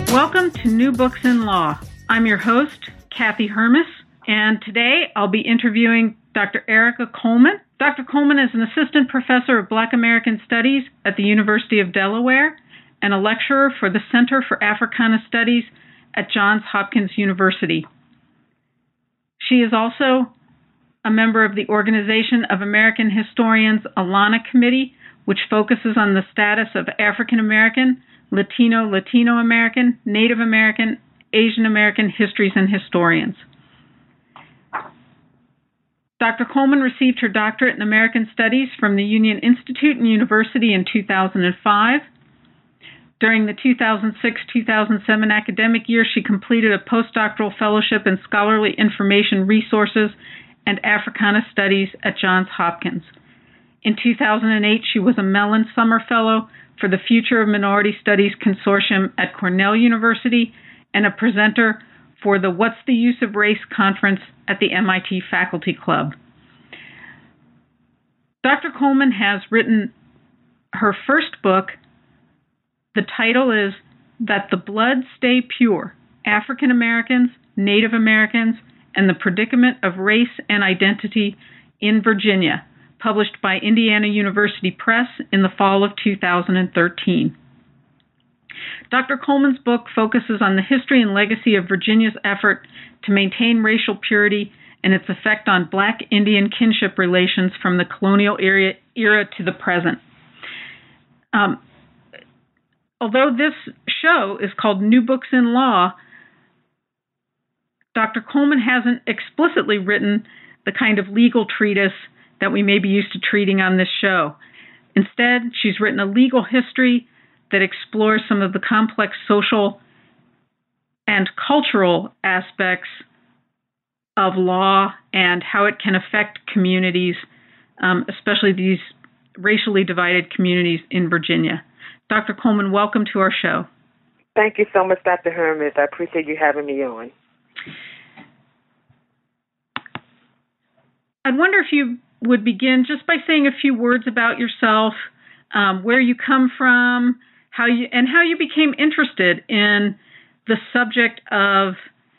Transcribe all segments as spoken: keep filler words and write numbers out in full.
Welcome to New Books in Law. I'm your host, Kathy Hermes, and today I'll be interviewing Doctor Erica Coleman. Doctor Coleman is an assistant professor of Black American Studies at the University of Delaware and a lecturer for the Center for Africana Studies at Johns Hopkins University. She is also a member of the Organization of American Historians ALANA Committee, which focuses on the status of African American, Latino, Latino American, Native American, Asian American histories and historians. Doctor Coleman received her doctorate in American Studies from the Union Institute and University in two thousand five. During the two thousand six two thousand seven academic year, she completed a postdoctoral fellowship in scholarly information resources and Africana Studies at Johns Hopkins. In two thousand eight, she was a Mellon Summer Fellow for the Future of Minority Studies Consortium at Cornell University and a presenter for the What's the Use of Race conference at the M I T Faculty Club. Doctor Coleman has written her first book. The title is That the Blood Stay Pure, African Americans, Native Americans, and the Predicament of Race and Identity in Virginia, published by Indiana University Press in the fall of two thousand thirteen. Doctor Coleman's book focuses on the history and legacy of Virginia's effort to maintain racial purity and its effect on Black Indian kinship relations from the colonial era, era to the present. Um, although this show is called New Books in Law, Doctor Coleman hasn't explicitly written the kind of legal treatise that we may be used to treating on this show. Instead, she's written a legal history that explores some of the complex social and cultural aspects of law and how it can affect communities, um, especially these racially divided communities in Virginia. Doctor Coleman, welcome to our show. Thank you so much, Doctor Hermes. I appreciate you having me on. I'd wonder if you would begin just by saying a few words about yourself, um, where you come from, how you and how you became interested in the subject of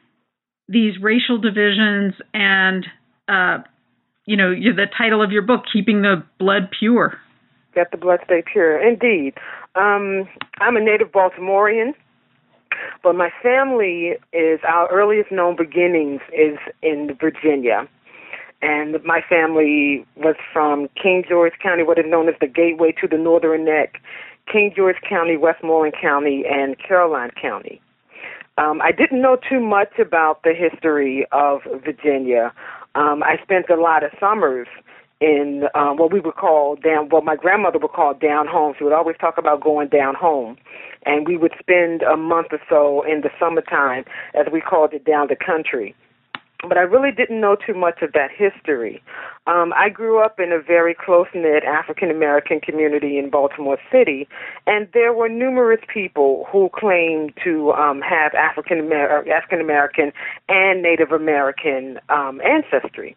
these racial divisions and, uh, you know, the title of your book, Keeping the Blood Pure. Let the blood stay pure. Indeed. Um, I'm a native Baltimorean, but my family is, our earliest known beginnings is in Virginia. And my family was from King George County, what is known as the gateway to the Northern Neck, King George County, Westmoreland County, and Caroline County. Um, I didn't know too much about the history of Virginia. Um, I spent a lot of summers in um, what we would call down, what my grandmother would call down home. She would always talk about going down home. And we would spend a month or so in the summertime, as we called it, down the country. But I really didn't know too much of that history. Um, I grew up in a very close-knit African-American community in Baltimore City, and there were numerous people who claimed to um, have African-Amer- African-American and Native American um, ancestry.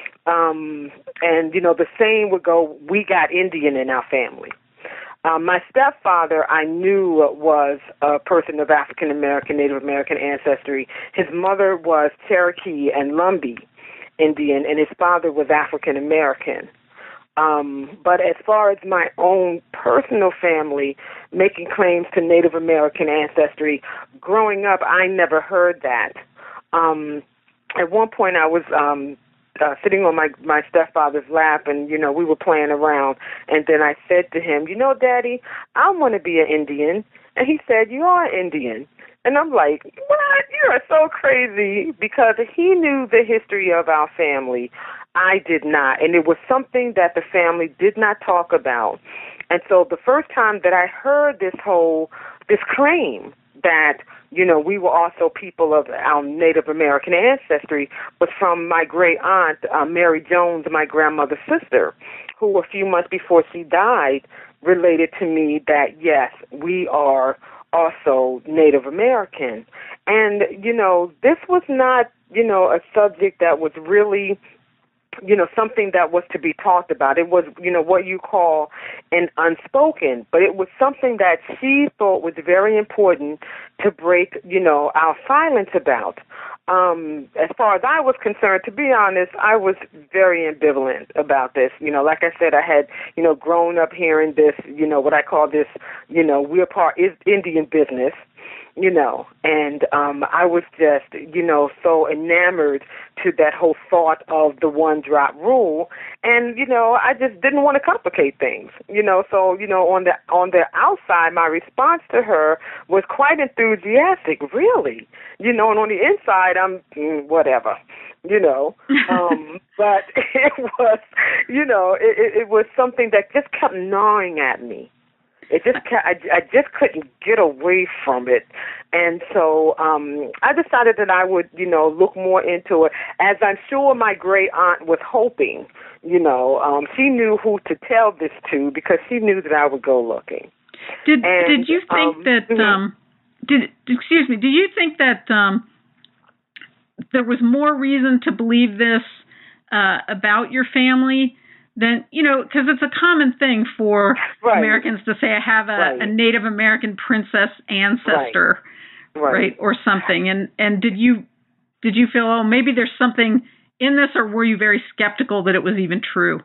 Um, and, you know, the same would go, we got Indian in our family. Um, my stepfather, I knew, was a person of African-American, Native American ancestry. His mother was Cherokee and Lumbee Indian, and his father was African-American. Um, but as far as my own personal family making claims to Native American ancestry, growing up, I never heard that. Um, at one point, I was um, Uh, sitting on my, my stepfather's lap, and, you know, we were playing around. And then I said to him, you know, Daddy, I want to be an Indian. And he said, you are Indian. And I'm like, what? You are so crazy, because he knew the history of our family. I did not. And it was something that the family did not talk about. And so the first time that I heard this whole, this claim that, you know, we were also people of our Native American ancestry was from my great aunt, uh, Mary Jones, my grandmother's sister, who a few months before she died related to me that, yes, we are also Native American. And, you know, this was not, you know, a subject that was really you know, something that was to be talked about. It was, you know, what you call an unspoken, but it was something that she thought was very important to break, you know, our silence about. Um, as far as I was concerned, to be honest, I was very ambivalent about this. You know, like I said, I had, you know, grown up hearing this, you know, what I call this, you know, we're part is Indian business. You know, and um, I was just, you know, so enamored to that whole thought of the one drop rule, and you know, I just didn't want to complicate things, you know. So, you know, on the on the outside, my response to her was quite enthusiastic, really, you know, and on the inside, I'm mm, whatever, you know. um, but it was, you know, it, it, it was something that just kept gnawing at me. It just I, I just couldn't get away from it, and so um, I decided that I would, you know, look more into it. As I'm sure my great aunt was hoping, you know, um, she knew who to tell this to because she knew that I would go looking. Did and, Did you think um, that? Um, did excuse me? Do you think that um, there was more reason to believe this uh, about your family? Then, you know, because it's a common thing for right. Americans to say, I have a, right. a Native American princess ancestor, right. Right. right, or something. And and did you did you feel, oh, maybe there's something in this, or were you very skeptical that it was even true?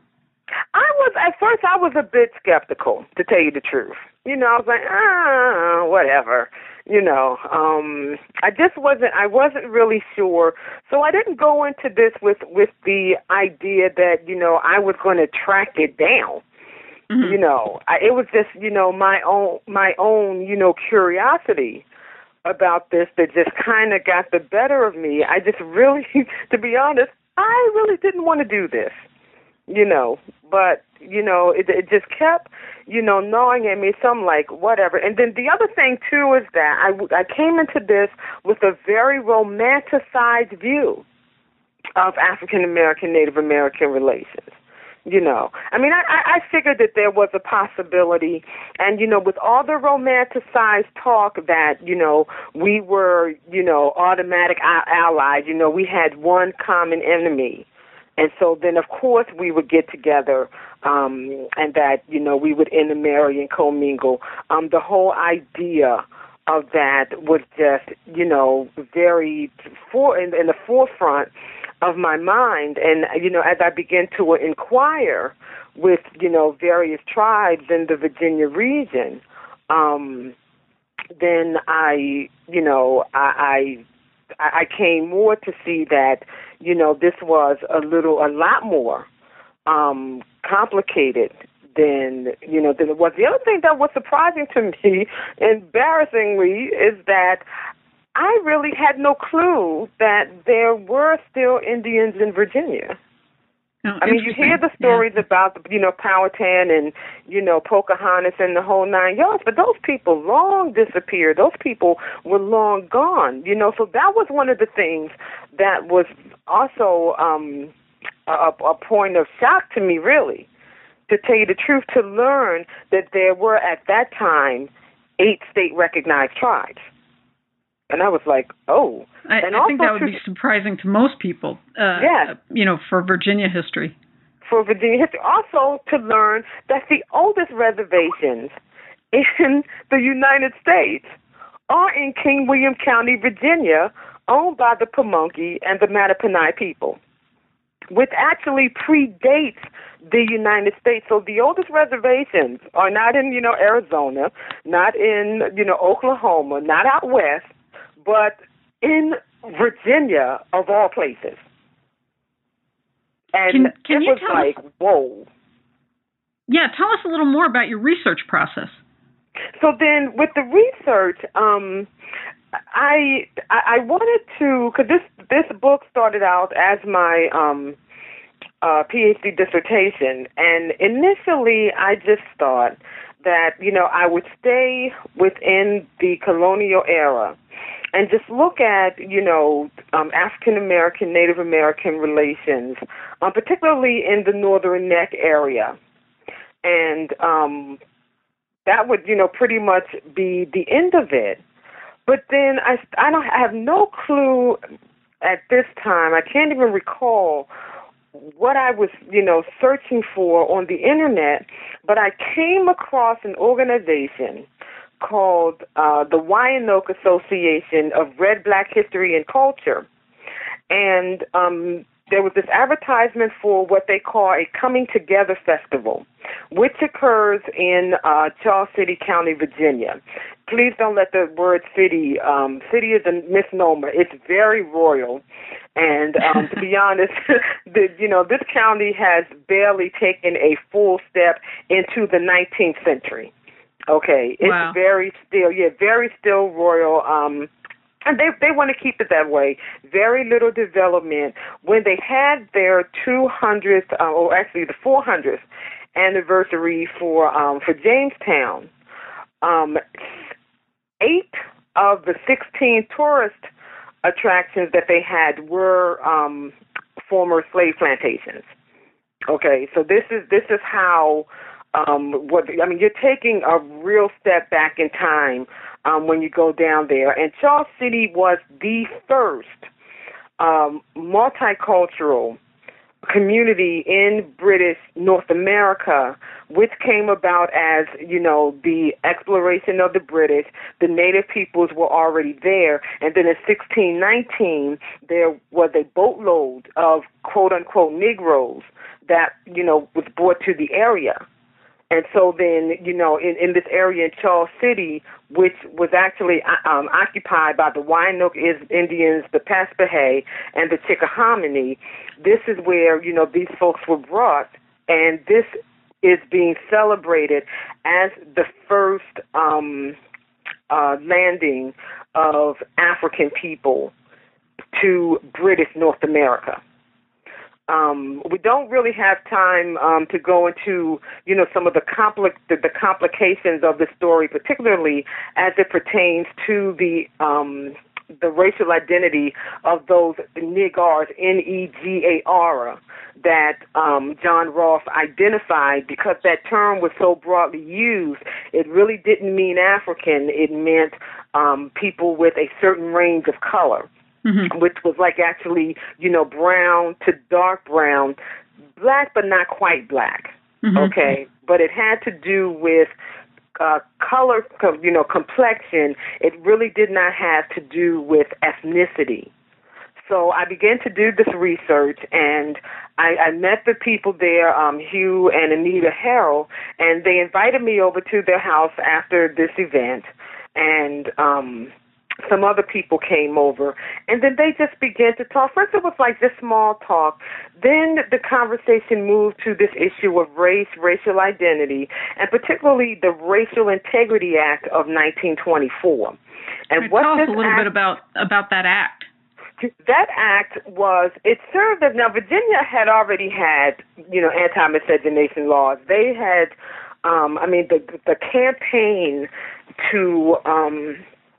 I was, at first, I was a bit skeptical, to tell you the truth. You know, I was like, ah, whatever. You know, um, I just wasn't, I wasn't really sure. So I didn't go into this with, with the idea that, you know, I was going to track it down. Mm-hmm. You know, I, it was just, you know, my own, my own, you know, curiosity about this that just kind of got the better of me. I just really, to be honest, I really didn't want to do this. You know, but, you know, it, it just kept, you know, gnawing at me. So I'm like, whatever. And then the other thing, too, is that I, I came into this with a very romanticized view of African-American, Native American relations. You know, I mean, I, I figured that there was a possibility. And, you know, with all the romanticized talk that, you know, we were, you know, automatic allies, you know, we had one common enemy. And so then, of course, we would get together um, and that, you know, we would intermarry and commingle. Um, the whole idea of that was just, you know, very for in, in the forefront of my mind. And, you know, as I began to inquire with, you know, various tribes in the Virginia region, um, then I, you know, I, I I came more to see that, you know, this was a little, a lot more um, complicated than, you know, than it was. The other thing that was surprising to me, embarrassingly, is that I really had no clue that there were still Indians in Virginia. Oh, I mean, you hear the stories yeah. about, you know, Powhatan and, you know, Pocahontas and the whole nine yards, but those people long disappeared. Those people were long gone, you know, so that was one of the things that was also um, a, a point of shock to me, really, to tell you the truth, to learn that there were at that time eight state-recognized tribes. And I was like, oh. I, and I also think that would to, be surprising to most people, uh, yes. you know, for Virginia history. For Virginia history. Also to learn that the oldest reservations in the United States are in King William County, Virginia, owned by the Pamunkey and the Mattaponi people, which actually predates the United States. So the oldest reservations are not in, you know, Arizona, not in, you know, Oklahoma, not out west, but in Virginia, of all places. And can, can it you was tell like, us, whoa. Yeah, tell us a little more about your research process. So then with the research, um, I, I I wanted to, because this, this book started out as my um, uh, PhD dissertation, and initially I just thought that, you know, I would stay within the colonial era and just look at, you know, um, African-American, Native American relations, um, particularly in the Northern Neck area. And um, that would, you know, pretty much be the end of it. But then I, I don't I have no clue at this time, I can't even recall what I was, you know, searching for on the internet, but I came across an organization called uh, the Wyandotte Association of Red Black History and Culture. And um, there was this advertisement for what they call a Coming Together Festival, which occurs in uh, Charles City County, Virginia. Please don't let the word city, um, city is a misnomer. It's very royal. And um, to be honest, the, you know, this county has barely taken a full step into the nineteenth century. Okay, it's wow. very still, yeah, very still royal. Um, and they they want to keep it that way. Very little development. When they had their two hundredth, uh, or actually the four hundredth anniversary for um, for Jamestown, um, eight of the sixteen tourist attractions that they had were um, former slave plantations. Okay, so this is this is how um, what I mean. You're taking a real step back in time um, when you go down there. And Charles City was the first um, multicultural community in British North America, which came about as, you know, the exploration of the British. The native peoples were already there. And then in sixteen nineteen, there was a boatload of quote-unquote Negroes that, you know, was brought to the area. And so then, you know, in, in this area in Charles City, which was actually um, occupied by the Wyandotte Indians, the Paspahegh, and the Chickahominy, this is where, you know, these folks were brought, and this is being celebrated as the first um, uh, landing of African people to British North America. Um, we don't really have time um, to go into, you know, some of the, compli- the, the complications of the story, particularly as it pertains to the um, the racial identity of those Negars, N E G A R, that um, John Rolfe identified, because that term was so broadly used. It really didn't mean African. It meant um, people with a certain range of color. Mm-hmm. Which was like actually, you know, brown to dark brown, black but not quite black, mm-hmm. okay? But it had to do with uh, color, you know, complexion. It really did not have to do with ethnicity. So I began to do this research, and I, I met the people there, um, Hugh and Anita Harrell, and they invited me over to their house after this event, and um some other people came over, and then they just began to talk. First, it was like just small talk. Then the conversation moved to this issue of race, racial identity, and particularly the Racial Integrity Act of nineteen twenty-four. And right, what tell us this a little act, bit about, about that act. That act was, it served as, now Virginia had already had, you know, anti-miscegenation laws. They had, um, I mean, the the campaign to, um,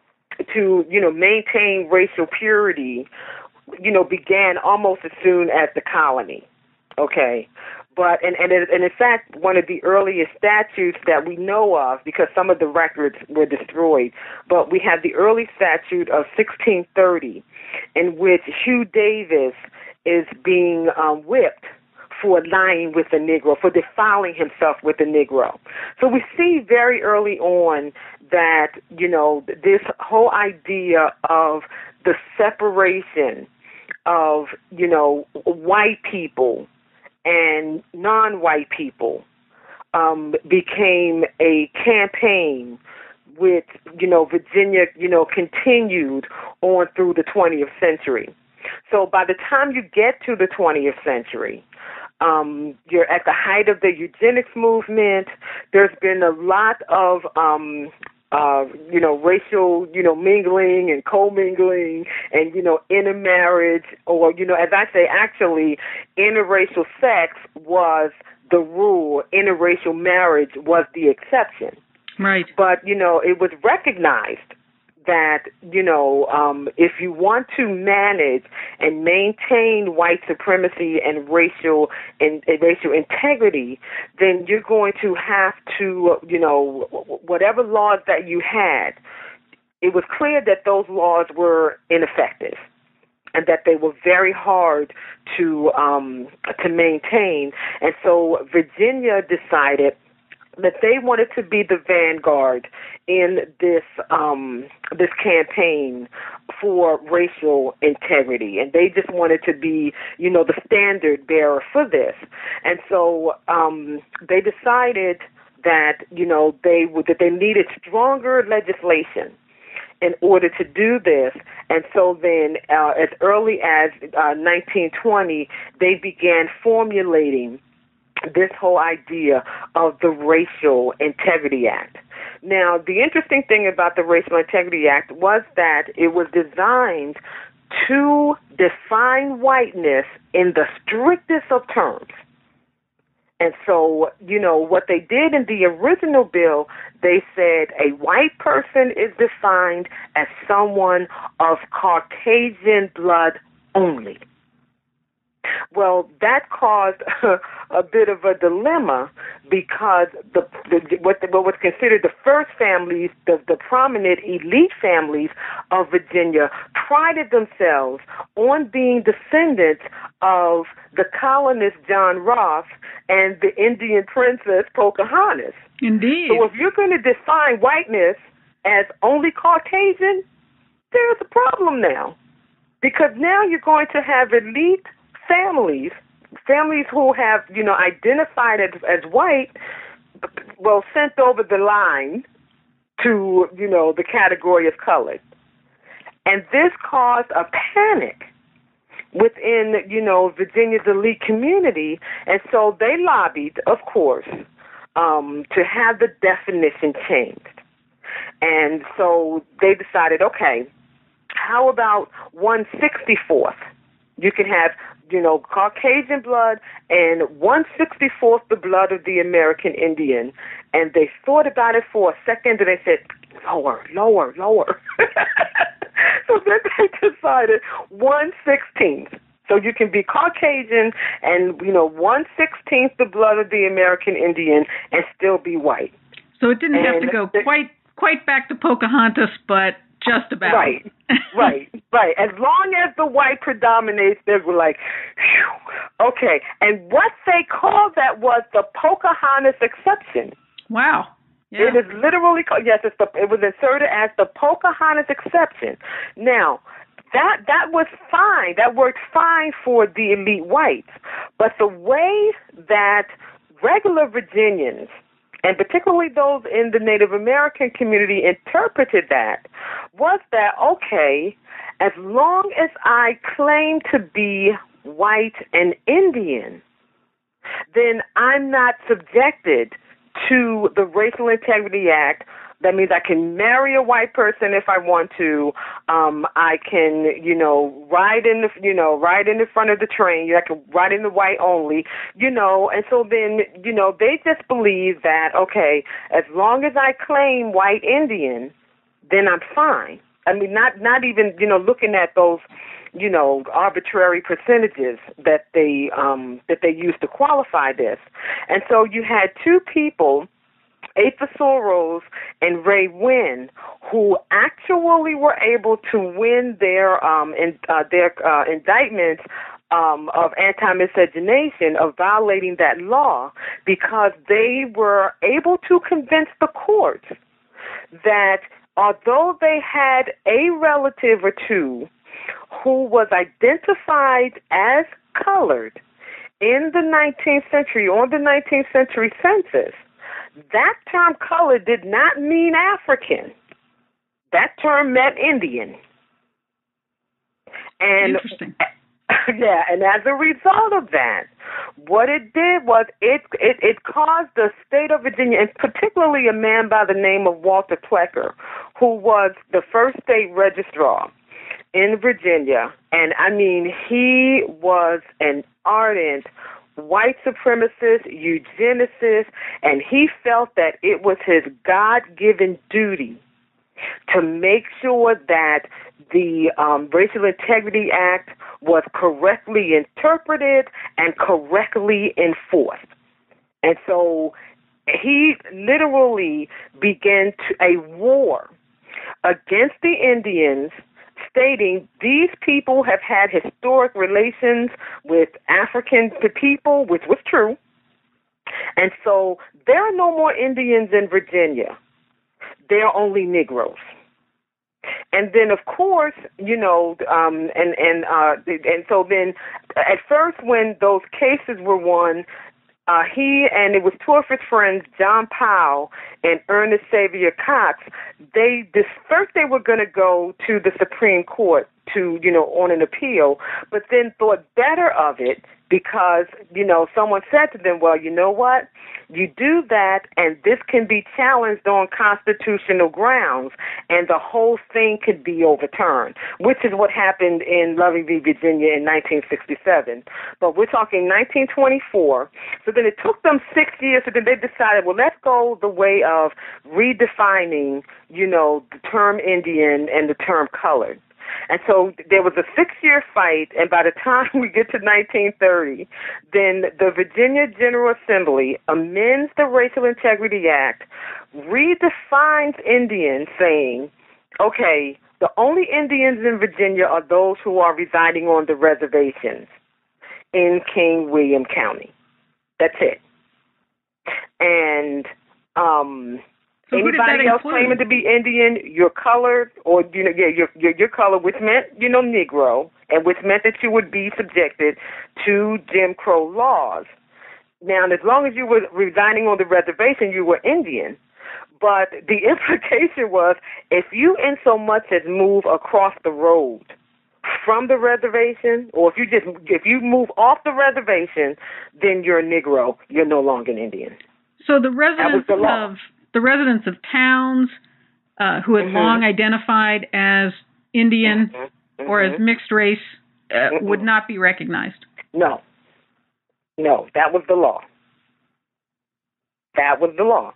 to, you know, maintain racial purity, you know, began almost as soon as the colony, okay? But, and, and, and in fact, one of the earliest statutes that we know of, because some of the records were destroyed, but we have the early statute of sixteen thirty, in which Hugh Davis is being um, whipped for lying with a Negro, for defiling himself with a Negro. So we see very early on that, you know, this whole idea of the separation of, you know, white people and non-white people um, became a campaign which, you know, Virginia, you know, continued on through the twentieth century. So by the time you get to the twentieth century, Um, you're at the height of the eugenics movement. There's been a lot of, um, uh, you know, racial, you know, mingling and co-mingling and, you know, intermarriage, or, you know, as I say, actually, interracial sex was the rule. Interracial marriage was the exception. Right. But, you know, it was recognized that, you know, um, if you want to manage and maintain white supremacy and racial and, and racial integrity, then you're going to have to, you know, whatever laws that you had, it was clear that those laws were ineffective. and that they were very hard to um, to maintain. And so Virginia decided that they wanted to be the vanguard in this um, this campaign for racial integrity, and they just wanted to be, you know, the standard bearer for this. And so um, they decided that, you know, they would, that they needed stronger legislation in order to do this. And so then uh, as early as uh, nineteen twenty, they began formulating this whole idea of the Racial Integrity Act. Now, the interesting thing about the Racial Integrity Act was that it was designed to define whiteness in the strictest of terms. And so, you know, what they did in the original bill, they said a white person is defined as someone of Caucasian blood only. Well, that caused a, a bit of a dilemma because the, the what, the, what was considered the first families, the, the prominent elite families of Virginia, prided themselves on being descendants of the colonist John Ross and the Indian princess Pocahontas. Indeed. So if you're going to define whiteness as only Caucasian, there's a problem now, because now you're going to have elite families, families who have, you know, identified as, as white, well, sent over the line to, you know, the category of colored. And this caused a panic within, you know, Virginia's elite community. And so they lobbied, of course, um, to have the definition changed. And so they decided, okay, how about one sixty-fourth? You can have, you know, Caucasian blood and one sixty-fourth the blood of the American Indian. And they thought about it for a second, and they said, lower, lower, lower. So then they decided one sixteenth. So you can be Caucasian and, you know, one sixteenth the blood of the American Indian and still be white. So it didn't and have to go the, quite quite back to Pocahontas, but just about. Right, right, right. As long as the white predominates, they were like, phew, okay. And what they called that was the Pocahontas exception. Wow. Yeah. It is literally called, yes, it's the, it was inserted as the Pocahontas exception. Now, that that was fine. That worked fine for the elite whites. But the way that regular Virginians, and particularly those in the Native American community, interpreted that was that, okay, as long as I claim to be white and Indian, then I'm not subjected to the Racial Integrity Act. That means I can marry a white person if I want to. Um, I can, you know, ride in the, you know, ride in the front of the train. I can ride in the white only, you know. And so then, you know, they just believe that, okay, as long as I claim white Indian, then I'm fine. I mean, not not even, you know, looking at those, you know, arbitrary percentages that they um, that they used to qualify this. And so you had two people, Asa Soros and Ray Wynn, who actually were able to win their um, in, uh, their uh, indictments um, of anti-miscegenation, of violating that law, because they were able to convince the courts that although they had a relative or two who was identified as colored in the nineteenth century, on the nineteenth century census, that term color did not mean African. That term meant Indian. And interesting. Yeah, and as a result of that, what it did was it, it, it caused the state of Virginia, and particularly a man by the name of Walter Plecker, who was the first state registrar in Virginia. And I mean, he was an ardent white supremacist, eugenicist, and he felt that it was his God-given duty to make sure that the um, Racial Integrity Act was correctly interpreted and correctly enforced. And so he literally began to, a war against the Indians, stating these people have had historic relations with African people, which was true. And so there are no more Indians in Virginia. There are only Negroes. And then, of course, you know, um, and and uh, and so then, at first, when those cases were won, uh, he and it was two of his friends, John Powell and Ernest Xavier Cox. They this first they were going to go to the Supreme Court to, you know, on an appeal, but then thought better of it because, you know, someone said to them, well, you know what? You do that, and this can be challenged on constitutional grounds, and the whole thing could be overturned, which is what happened in Loving v. Virginia in nineteen sixty-seven. But we're talking nineteen twenty-four. So then it took them six years, so then they decided, well, let's go the way of redefining, you know, the term Indian and the term colored. And so there was a six-year fight, and by the time we get to nineteen thirty, then the Virginia General Assembly amends the Racial Integrity Act, redefines Indian, saying, okay, the only Indians in Virginia are those who are residing on the reservations in King William County. That's it. And um So anybody else claiming to be Indian, you're colored, or you know, yeah, you're, you're you're colored, which meant you know Negro, and which meant that you would be subjected to Jim Crow laws. Now, as long as you were residing on the reservation, you were Indian. But the implication was, if you in so much as move across the road from the reservation, or if you just if you move off the reservation, then you're a Negro. You're no longer an Indian. So the residents the law. of the residents of towns uh, who had mm-hmm. long identified as Indian mm-hmm. or as mixed race uh, mm-hmm. would not be recognized. No. No, that was the law. That was the law.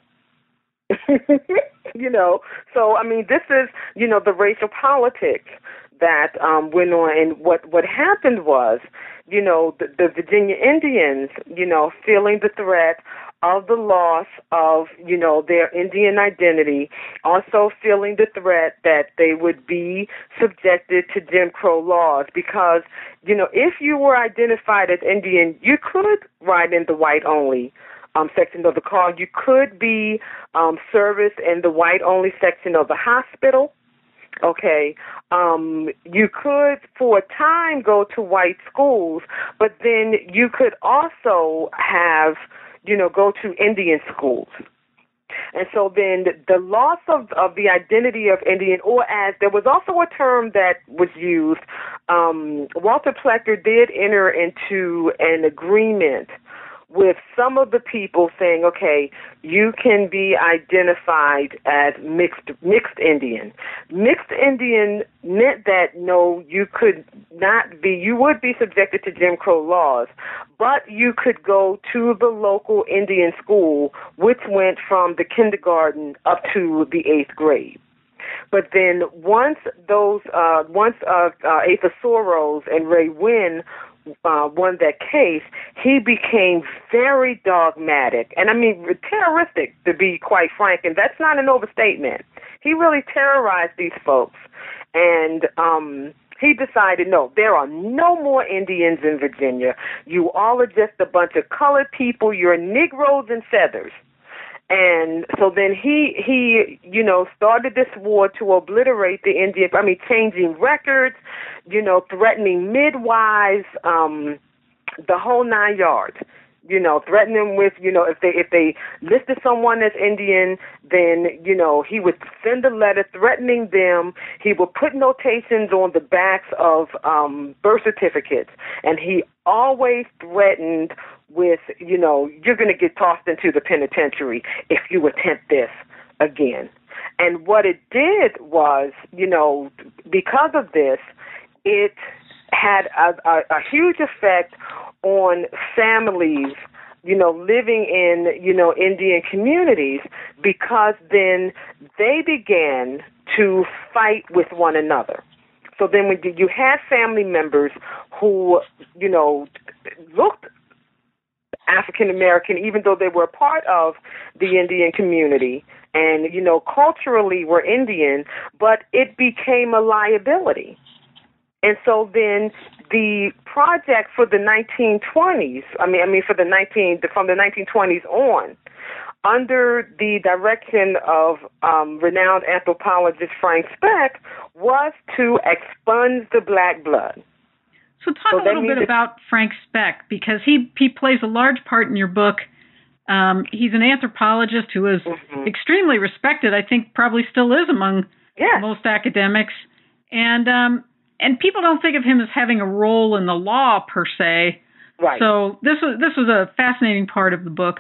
you know, so, I mean, this is, you know, the racial politics that um, went on. And what, what happened was, you know, the, the Virginia Indians, you know, feeling the threat of the loss of, you know, their Indian identity, also feeling the threat that they would be subjected to Jim Crow laws because, you know, if you were identified as Indian, you could ride in the white-only um, section of the car. You could be um, serviced in the white-only section of the hospital. Okay, um, you could for a time go to white schools, but then you could also have, you know, go to Indian schools. And so then the loss of, of the identity of Indian, or as there was also a term that was used, um, Walter Plecker did enter into an agreement with some of the people saying, okay, you can be identified as mixed mixed Indian. Mixed Indian meant that, no, you could not be, you would be subjected to Jim Crow laws, but you could go to the local Indian school, which went from the kindergarten up to the eighth grade. But then once those, uh, once uh, uh, Atha Soros and Ray Wynn Uh, won that case, he became very dogmatic, and I mean terroristic, to be quite frank, and that's not an overstatement. He really terrorized these folks, and um, he decided, no, there are no more Indians in Virginia. You all are just a bunch of colored people. You're Negroes and feathers. And so then he, he, you know, started this war to obliterate the Indian, I mean, changing records, you know, threatening midwives, um, the whole nine yards, you know, threatening with, you know, if they, if they listed someone as Indian, then, you know, he would send a letter threatening them. He would put notations on the backs of um, birth certificates. And he always threatened with, you know, you're going to get tossed into the penitentiary if you attempt this again. And what it did was, you know, because of this, it had a, a, a huge effect on families, you know, living in, you know, Indian communities, because then they began to fight with one another. So then when you had family members who, you know, looked African American, even though they were a part of the Indian community and, you know, culturally were Indian, but it became a liability. And so then the project for the nineteen twenties, I mean, I mean for the nineteen from the nineteen twenties on, under the direction of um, renowned anthropologist Frank Speck, was to expunge the black blood. So talk so a little bit about Frank Speck, because he, he plays a large part in your book. Um, he's an anthropologist who is mm-hmm. extremely respected, I think probably still is among yes. most academics. And um, and people don't think of him as having a role in the law per se. Right. So this was, this was a fascinating part of the book.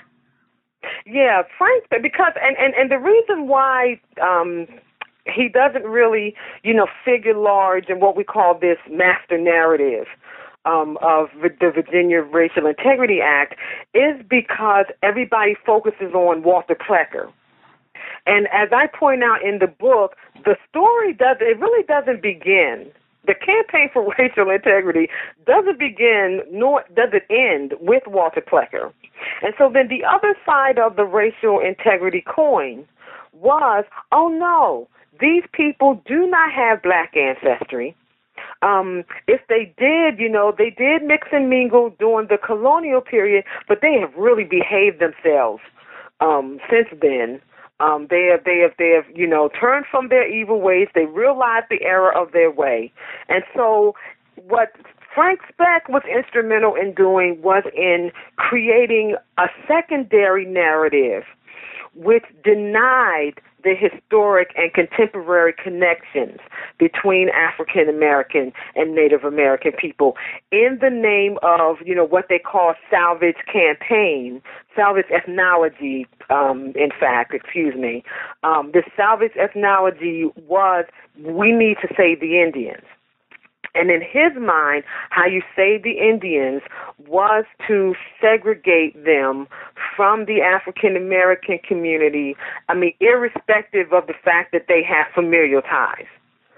Yeah, Frank, because, and, and, and the reason why um, he doesn't really, you know, figure large in what we call this master narrative um, of the Virginia Racial Integrity Act is because everybody focuses on Walter Plecker. And as I point out in the book, the story does it really doesn't begin. The campaign for racial integrity doesn't begin nor does it end with Walter Plecker. And so then the other side of the racial integrity coin was, oh no, these people do not have black ancestry. Um, if they did, you know, they did mix and mingle during the colonial period, but they have really behaved themselves um, since then. Um, they have, they have, they have, you know, turned from their evil ways. They realized the error of their way. And so what Frank Speck was instrumental in doing was in creating a secondary narrative which denied the historic and contemporary connections between African American and Native American people in the name of, you know, what they call salvage campaign, salvage ethnology, um, in fact, excuse me. Um, the salvage ethnology was, we need to save the Indians. And in his mind, how you save the Indians was to segregate them from the African-American community, I mean, irrespective of the fact that they have familial ties.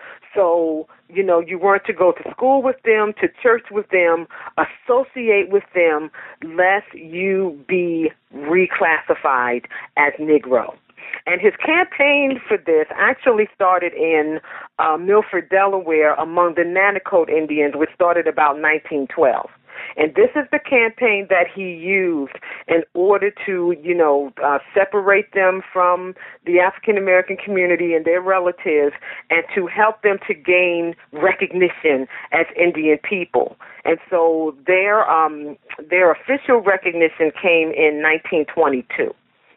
So, you know, you weren't to go to school with them, to church with them, associate with them, lest you be reclassified as Negro. And his campaign for this actually started in uh, Milford, Delaware, among the Nanticoke Indians, which started about nineteen twelve. And this is the campaign that he used in order to, you know, uh, separate them from the African-American community and their relatives and to help them to gain recognition as Indian people. And so their um, their official recognition came in nineteen twenty-two.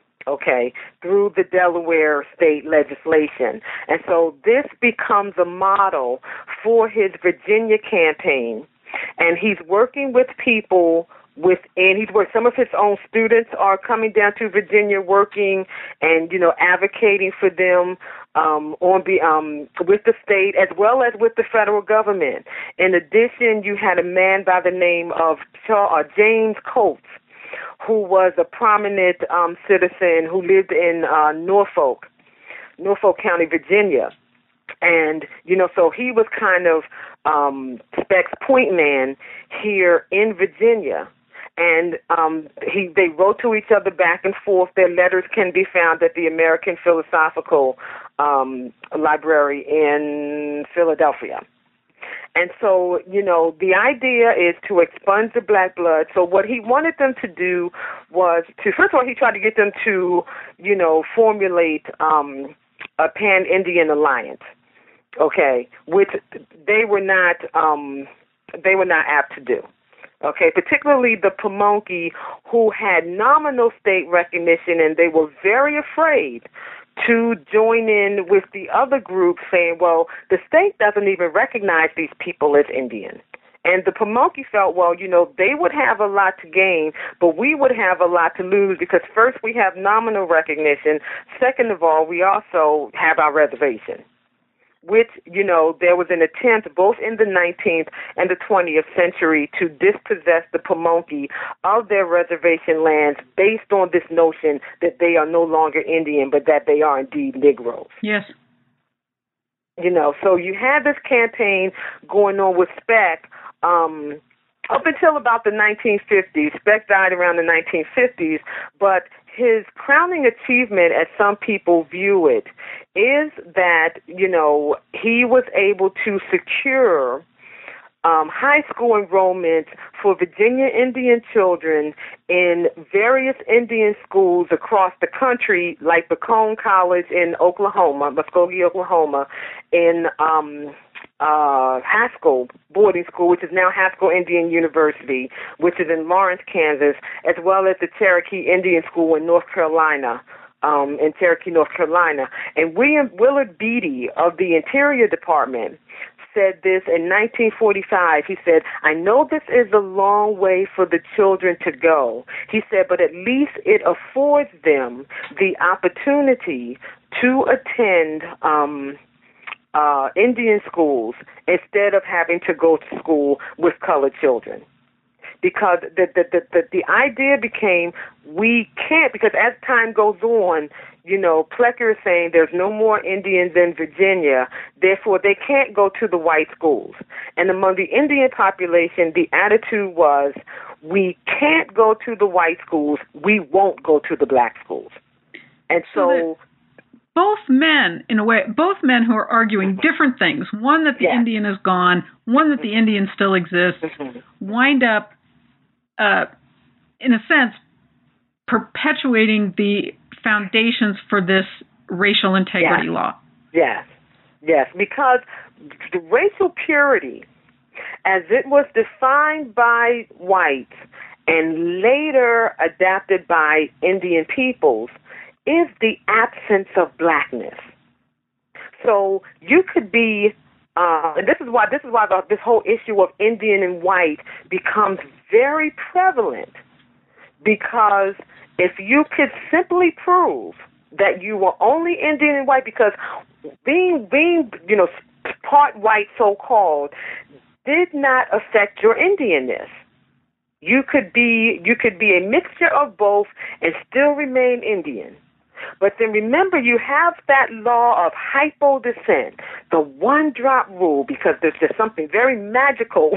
Okay, through the Delaware state legislation. And so this becomes a model for his Virginia campaign. And he's working with people within, he's worked, some of his own students are coming down to Virginia working and, you know, advocating for them um, on the, um, with the state as well as with the federal government. In addition, you had a man by the name of Charles, uh, James Coates, who was a prominent um, citizen who lived in uh, Norfolk, Norfolk County, Virginia. And, you know, so he was kind of um, Speck's point man here in Virginia. And um, he they wrote to each other back and forth. Their letters can be found at the American Philosophical um, Library in Philadelphia. And so, you know, the idea is to expunge the black blood. So what he wanted them to do was to, first of all, he tried to get them to, you know, formulate um, a pan-Indian alliance, okay, which they were not, um, they were not apt to do. Okay, particularly the Pamunkey, who had nominal state recognition, and they were very afraid to join in with the other group saying, well, the state doesn't even recognize these people as Indian. And the Pamunkey felt, well, you know, they would have a lot to gain, but we would have a lot to lose because first we have nominal recognition. Second of all, we also have our reservation, which, you know, there was an attempt both in the nineteenth and the twentieth century to dispossess the Pamunkey of their reservation lands based on this notion that they are no longer Indian, but that they are indeed Negroes. Yes. You know, so you had this campaign going on with Speck um, up until about the nineteen fifties. Speck died around the nineteen fifties, but his crowning achievement, as some people view it, is that, you know, he was able to secure um, high school enrollment for Virginia Indian children in various Indian schools across the country, like Bacone College in Oklahoma, Muskogee, Oklahoma, in um, uh, Haskell Boarding School, which is now Haskell Indian University, which is in Lawrence, Kansas, as well as the Cherokee Indian School in North Carolina. Um, in Cherokee, North Carolina. And William Willard Beatty of the Interior Department said this in nineteen forty-five. He said, I know this is a long way for the children to go. He said, but at least it affords them the opportunity to attend um, uh, Indian schools instead of having to go to school with colored children. Because the, the the the the idea became we can't, because as time goes on, you know, Plecker is saying there's no more Indians in Virginia, therefore they can't go to the white schools. And among the Indian population, the attitude was we can't go to the white schools, we won't go to the black schools. And so... so both men, in a way, both men who are arguing different things, one that the yes. Indian is gone, one that the Indian still exists, mm-hmm. wind up Uh, in a sense, perpetuating the foundations for this racial integrity yes. law. Yes, yes, because the racial purity, as it was defined by whites and later adapted by Indian peoples, is the absence of blackness. So you could be Uh, and this is why this is why the, this whole issue of Indian and white becomes very prevalent, because if you could simply prove that you were only Indian and white, because being being you know part white so-called did not affect your Indianness. You could be you could be a mixture of both and still remain Indian. But then remember, you have that law of hypodescent, the one-drop rule, because there's just something very magical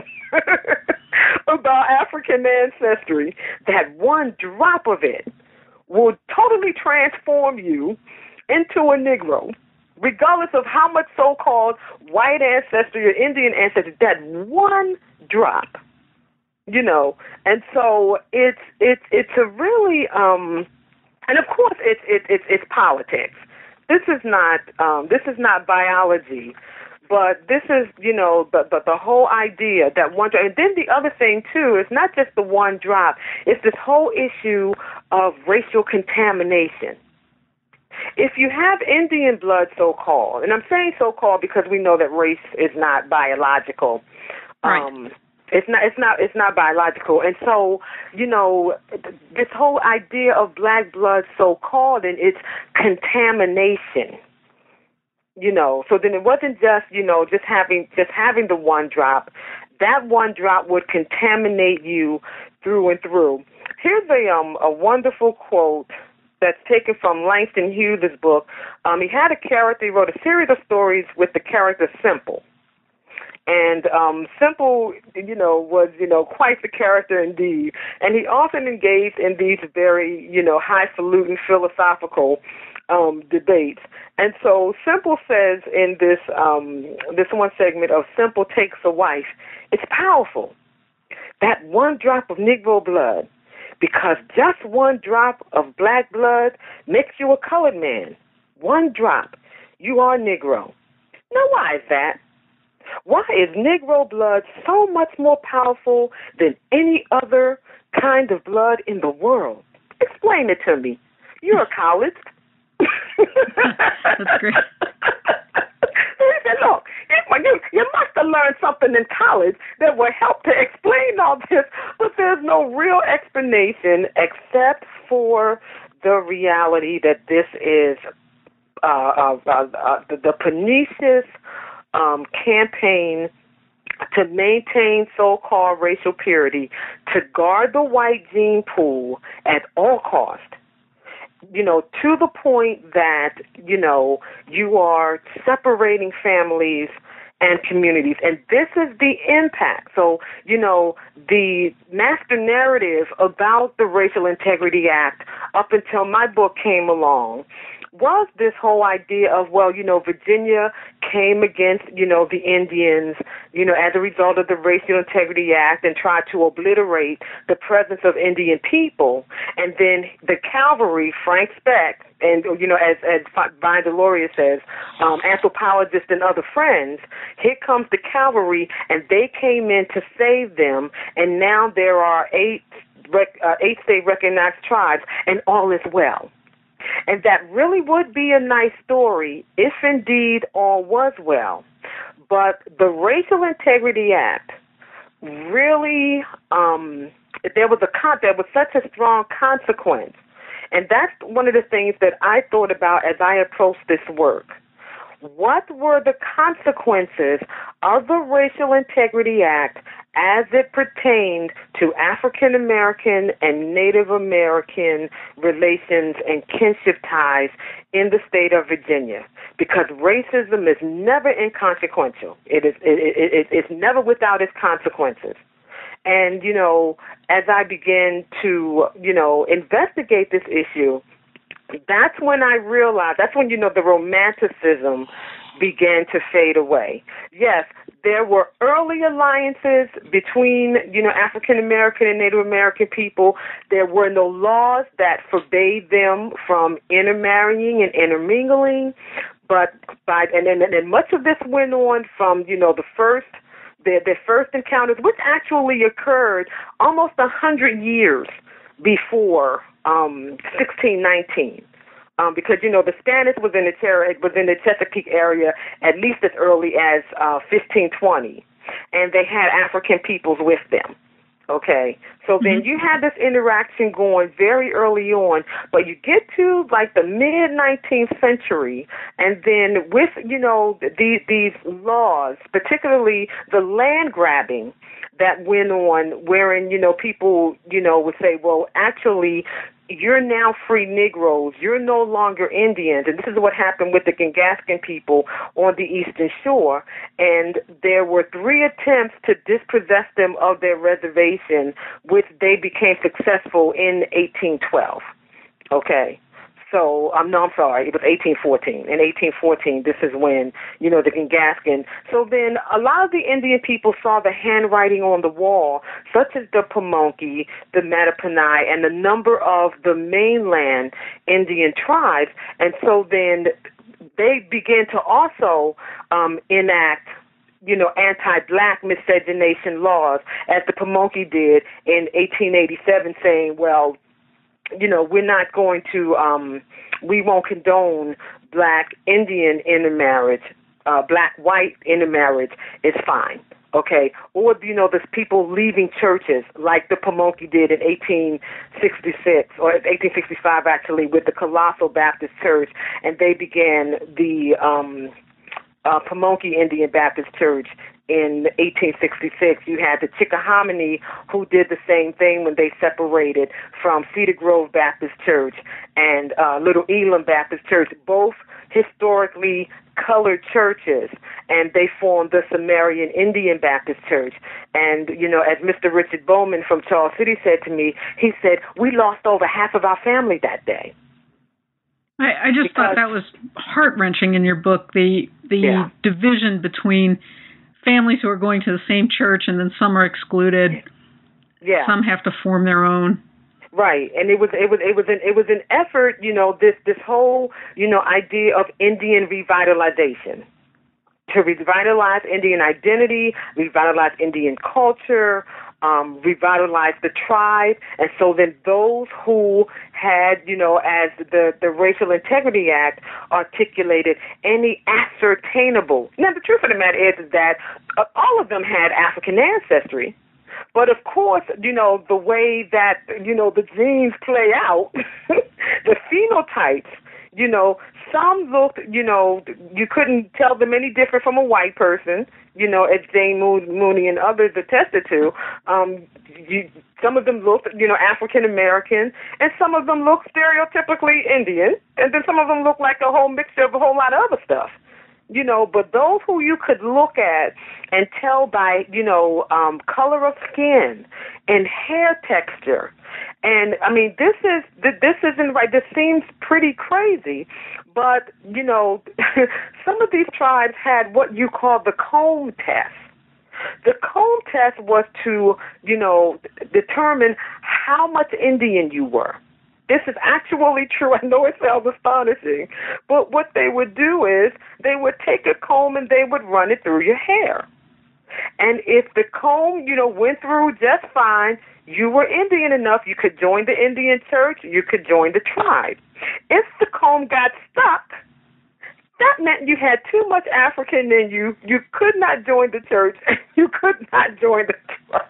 about African ancestry. That one drop of it will totally transform you into a Negro, regardless of how much so-called white ancestry or Indian ancestry. That one drop, you know. And so it's it's it's a really um, and of course, it's it's it's, it's politics. This is not um, this is not biology, but this is you know the, the the whole idea that one drop. And then the other thing too is not just the one drop. It's this whole issue of racial contamination. If you have Indian blood, so-called, and I'm saying so-called because we know that race is not biological. Right. Um, It's not. It's not. It's not biological, and so you know this whole idea of black blood, so-called, and its contamination. You know, so then it wasn't just you know just having just having the one drop. That one drop would contaminate you through and through. Here's a um a wonderful quote that's taken from Langston Hughes' book. Um, he had a character. He wrote a series of stories with the character Simple. And um, Simple, you know, was, you know, quite the character indeed. And he often engaged in these very, you know, highfalutin philosophical um, debates. And so Simple says in this um, this one segment of Simple Takes a Wife, it's powerful, that one drop of Negro blood, because just one drop of black blood makes you a colored man. One drop, you are Negro. Now, why is that? Why is Negro blood so much more powerful than any other kind of blood in the world? Explain it to me. You're a college. That's great. He said, look, you, you must have learned something in college that will help to explain all this, but there's no real explanation except for the reality that this is uh, uh, uh, uh, the, the pernicious Um, campaign to maintain so-called racial purity, to guard the white gene pool at all cost, you know, to the point that, you know, you are separating families and communities. And this is the impact. So, you know, the master narrative about the Racial Integrity Act up until my book came along was this whole idea of, well, you know, Virginia came against, you know, the Indians, you know, as a result of the Racial Integrity Act and tried to obliterate the presence of Indian people. And then the cavalry, Frank Speck, and, you know, as, as Vine Deloria says, um, anthropologists and other friends, here comes the cavalry, and they came in to save them, and now there are eight, uh, eight state recognized tribes, and all is well. And that really would be a nice story if indeed all was well. But the Racial Integrity Act really, um, there was a con- there was such a strong consequence. And that's one of the things that I thought about as I approached this work. What were the consequences of the Racial Integrity Act as it pertained to African American and Native American relations and kinship ties in the state of Virginia? Because racism is never inconsequential. It is it, it, it, it's never without its consequences. And, you know, as I began to, you know, investigate this issue, that's when I realized, that's when, you know, the romanticism began to fade away. Yes, there were early alliances between, you know, African American and Native American people. There were no laws that forbade them from intermarrying and intermingling. But by and then and, and much of this went on from, you know, the first their their first encounters, which actually occurred almost a hundred years before um, sixteen nineteen. Um, because, you know, the Spanish was in the ter- was in the Chesapeake area at least as early as uh, fifteen twenty, and they had African peoples with them. Okay, so then mm-hmm. you had this interaction going very early on, but you get to like the mid nineteenth century, and then with, you know, these these laws, particularly the land grabbing that went on, wherein, you know, people, you know, would say, well, actually, you're now free Negroes. You're no longer Indians. And this is what happened with the Gangaskin people on the Eastern Shore. And there were three attempts to dispossess them of their reservation, which they became successful in eighteen twelve. Okay. So, um, no, I'm sorry, it was eighteen fourteen. In eighteen fourteen, this is when, you know, the Gangaskin. So then a lot of the Indian people saw the handwriting on the wall, such as the Pamunkey, the Mattaponi, and the number of the mainland Indian tribes. And so then they began to also um, enact, you know, anti-black miscegenation laws, as the Pamunkey did in eighteen eighty-seven, saying, well, you know, we're not going to, um, we won't condone black Indian intermarriage, uh, black-white intermarriage is fine, okay? Or, you know, there's people leaving churches like the Pamunkey did in eighteen sixty-six, or eighteen sixty-five actually, with the Colossal Baptist Church, and they began the um, uh, Pamunkey Indian Baptist Church in eighteen sixty-six. You had the Chickahominy, who did the same thing when they separated from Cedar Grove Baptist Church and uh, Little Elam Baptist Church, both historically colored churches, and they formed the Sumerian Indian Baptist Church. And, you know, as Mister Richard Bowman from Charles City said to me, he said, we lost over half of our family that day. I, I just because, thought that was heart-wrenching in your book, the the yeah. division between families who are going to the same church, and then some are excluded. Yeah. Some have to form their own. Right, and it was it was it was an it was an effort, you know, this this whole, you know, idea of Indian revitalization, to revitalize Indian identity, revitalize Indian culture, um, revitalize the tribe, and so then those who had, you know, as the the Racial Integrity Act articulated, any ascertainable. Now, the truth of the matter is, is that uh, all of them had African ancestry. But, of course, you know, the way that, you know, the genes play out, the phenotypes, you know, some looked, you know, you couldn't tell them any different from a white person, you know, as Jane Mooney and others attested to. Um, you, some of them looked, you know, African-American, and some of them looked stereotypically Indian, and then some of them looked like a whole mixture of a whole lot of other stuff. You know, but those who you could look at and tell by, you know, um, color of skin and hair texture. And, I mean, this is this isn't right. This seems pretty crazy. But, you know, some of these tribes had what you call the comb test. The comb test was to, you know, determine how much Indian you were. This is actually true. I know it sounds astonishing, but what they would do is they would take a comb and they would run it through your hair. And if the comb, you know, went through just fine, you were Indian enough, you could join the Indian church, you could join the tribe. If the comb got stuck, that meant you had too much African in you. You could not join the church, and you could not join the tribe.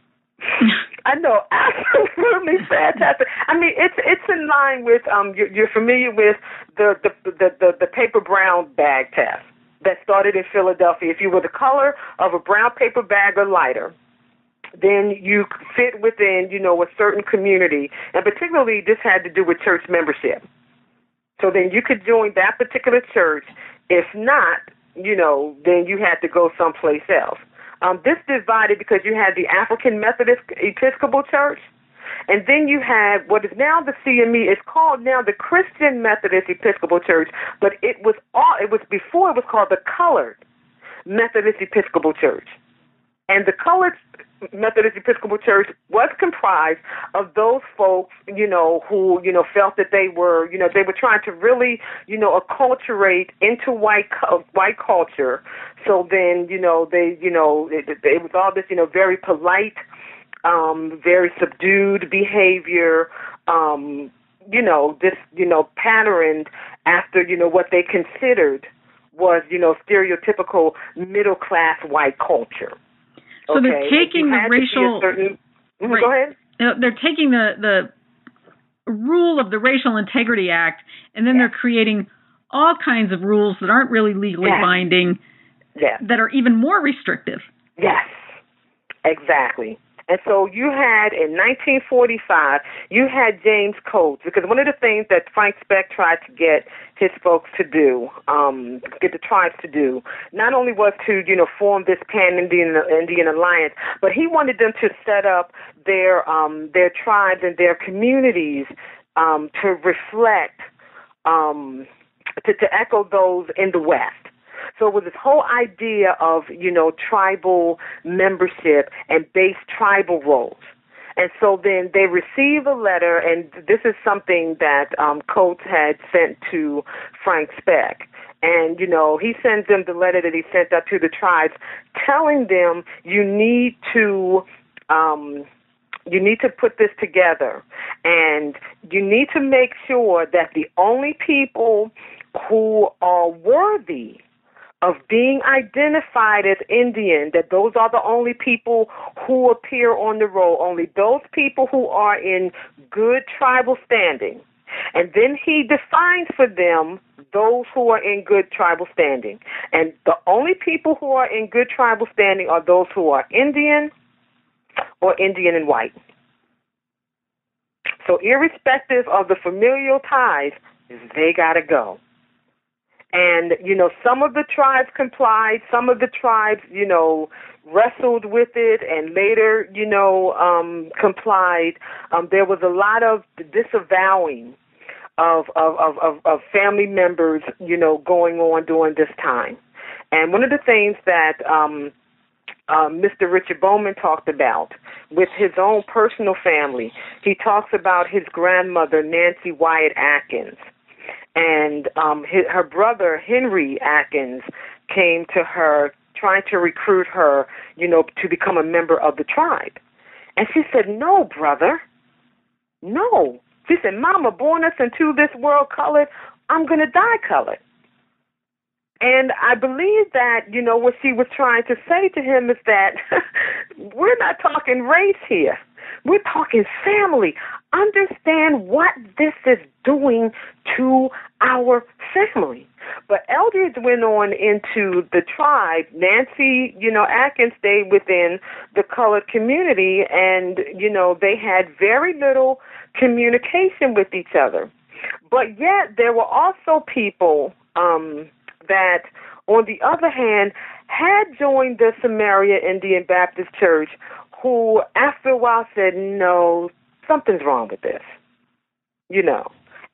I know, absolutely fantastic. I mean, it's it's in line with um. You're, you're familiar with the the, the the the paper brown bag test that started in Philadelphia. If you were the color of a brown paper bag or lighter, then you fit within, you know, a certain community, and particularly this had to do with church membership. So then you could join that particular church. If not, you know, then you had to go someplace else. Um, this divided because you had the African Methodist Episcopal Church, and then you had what is now the C M E. It's called now the Christian Methodist Episcopal Church, but it was all it was before it was called the Colored Methodist Episcopal Church. And the Colored Methodist Episcopal Church was comprised of those folks, you know, who, you know, felt that they were, you know, they were trying to really, you know, acculturate into white white culture. So then, you know, they, you know, it, it was all this, you know, very polite, um, very subdued behavior, um, you know, this, you know, patterned after, you know, what they considered was, you know, stereotypical middle-class white culture. So okay. they're taking the racial. Certain, right, go ahead. They're taking the, the rule of the Racial Integrity Act, and then yes. they're creating all kinds of rules that aren't really legally yes. binding, yes. that are even more restrictive. Yes, exactly. And so you had, in nineteen forty-five, you had James Coates, because one of the things that Frank Speck tried to get his folks to do, um, get the tribes to do, not only was to, you know, form this pan-Indian Indian alliance, but he wanted them to set up their um, their tribes and their communities um, to reflect, um, to, to echo those in the West. So it was this whole idea of, you know, tribal membership and base tribal roles. And so then they receive a letter, and this is something that um, Coates had sent to Frank Speck. And, you know, he sends them the letter that he sent out to the tribes telling them you need to um, you need to put this together, and you need to make sure that the only people who are worthy of being identified as Indian, that those are the only people who appear on the roll, only those people who are in good tribal standing. And then he defines for them those who are in good tribal standing. And the only people who are in good tribal standing are those who are Indian or Indian and white. So irrespective of the familial ties, they got to go. And, you know, some of the tribes complied, some of the tribes, you know, wrestled with it and later, you know, um, complied. Um, there was a lot of disavowing of, of, of, of family members, you know, going on during this time. And one of the things that um, uh, Mister Richard Bowman talked about with his own personal family, he talks about his grandmother, Nancy Wyatt Atkins. And um, his, her brother, Henry Atkins, came to her trying to recruit her, you know, to become a member of the tribe. And she said, no, brother, no. She said, Mama born us into this world colored, I'm going to die colored. And I believe that, you know, what she was trying to say to him is that we're not talking race here. We're talking family. Understand what this is doing to our family. But Eldridge went on into the tribe. Nancy, you know, Atkins stayed within the colored community, and, you know, they had very little communication with each other. But yet there were also people um, that, on the other hand, had joined the Samaria Indian Baptist Church, who after a while said, no, something's wrong with this, you know.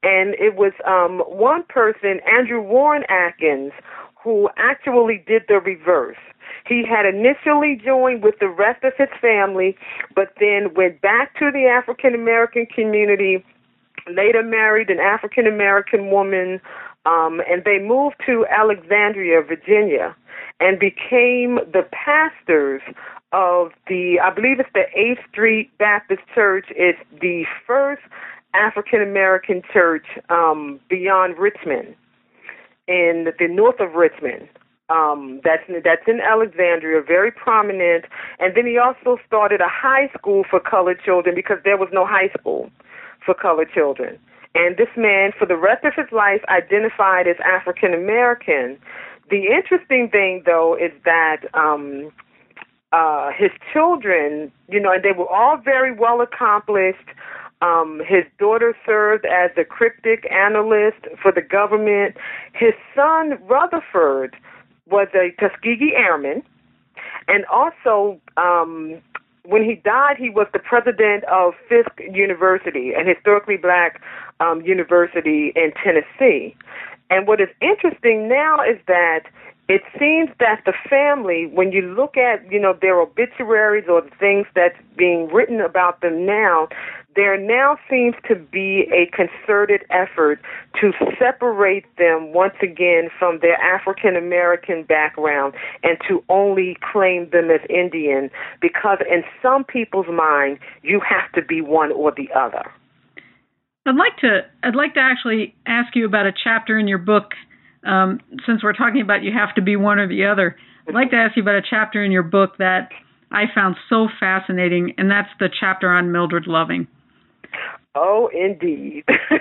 And it was um, one person, Andrew Warren Atkins, who actually did the reverse. He had initially joined with the rest of his family, but then went back to the African American community, later married an African American woman, um, and they moved to Alexandria, Virginia, and became the pastors of the, I believe it's the eighth Street Baptist Church. It's the first African American church um, beyond Richmond, in the north of Richmond. Um, that's that's in Alexandria, very prominent. And then he also started a high school for colored children because there was no high school for colored children. And this man, for the rest of his life, identified as African American. The interesting thing, though, is that um, uh, his children, you know, and they were all very well accomplished. Um, his daughter served as a cryptic analyst for the government. His son, Rutherford, was a Tuskegee Airman. And also, um, when he died, he was the president of Fisk University, an historically black um, university in Tennessee. And what is interesting now is that it seems that the family, when you look at, you know, their obituaries or the things that's being written about them now, there now seems to be a concerted effort to separate them once again from their African American background and to only claim them as Indian, because in some people's mind, you have to be one or the other. I'd like to I'd like to actually ask you about a chapter in your book. Um, since we're talking about you have to be one or the other, I'd like to ask you about a chapter in your book that I found so fascinating, and that's the chapter on Mildred Loving. Oh, indeed. Can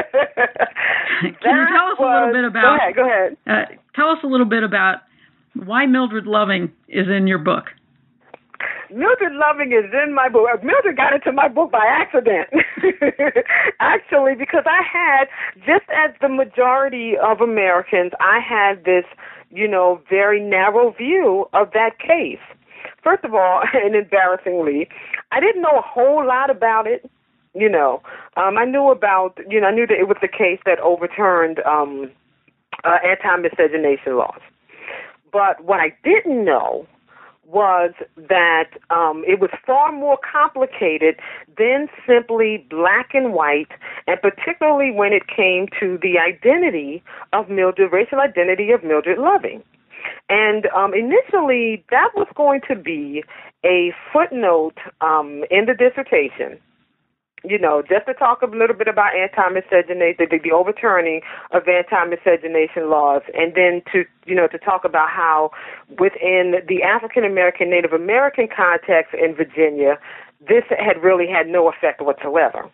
you tell us was, a little bit about? Go ahead. Go ahead. Uh, tell us a little bit about why Mildred Loving is in your book. Mildred Loving is in my book. Mildred got into my book by accident, actually, because I had, just as the majority of Americans, I had this, you know, very narrow view of that case. First of all, and embarrassingly, I didn't know a whole lot about it. You know, um, I knew about, you know, I knew that it was the case that overturned um, uh, anti-miscegenation laws. But what I didn't know was that um, it was far more complicated than simply black and white, and particularly when it came to the identity of Mildred, racial identity of Mildred Loving. And um, initially, that was going to be a footnote um, in the dissertation, you know, just to talk a little bit about anti-miscegenation, the, the overturning of anti-miscegenation laws, and then to, you know, to talk about how within the African-American, Native American context in Virginia, this had really had no effect whatsoever.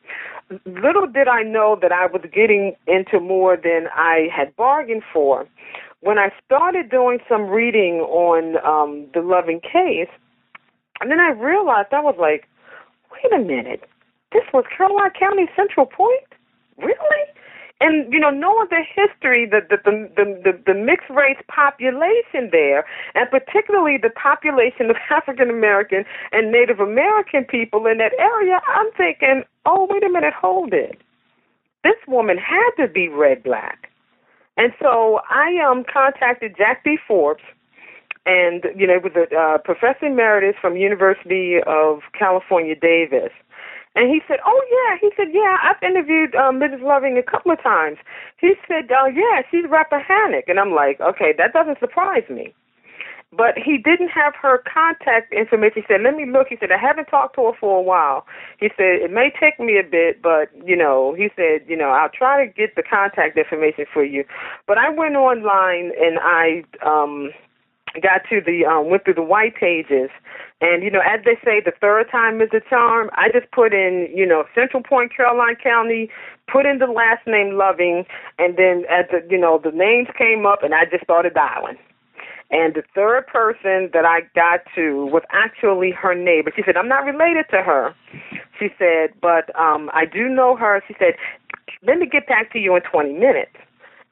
Little did I know that I was getting into more than I had bargained for. When I started doing some reading on um, the Loving case, and then I realized, I was like, wait a minute. This was Caroline County Central Point? Really? And, you know, knowing the history, the the, the, the, the mixed race population there, and particularly the population of African American and Native American people in that area, I'm thinking, oh, wait a minute, hold it. This woman had to be red black. And so I um, contacted Jack D. Forbes, and, you know, it was a uh, professor emeritus from University of California, Davis. And he said, oh, yeah. He said, yeah, I've interviewed um, Missus Loving a couple of times. He said, oh, yeah, she's Rappahannock. And I'm like, okay, that doesn't surprise me. But he didn't have her contact information. He said, let me look. He said, I haven't talked to her for a while. He said, it may take me a bit, but, you know, he said, you know, I'll try to get the contact information for you. But I went online and I um, got to the, um, went through the white pages. And, you know, as they say, the third time is a charm. I just put in, you know, Central Point, Caroline County, put in the last name Loving, and then as the, you know, the names came up and I just started dialing. And the third person that I got to was actually her neighbor. She said, I'm not related to her. She said, but um, I do know her. She said, let me get back to you in twenty minutes.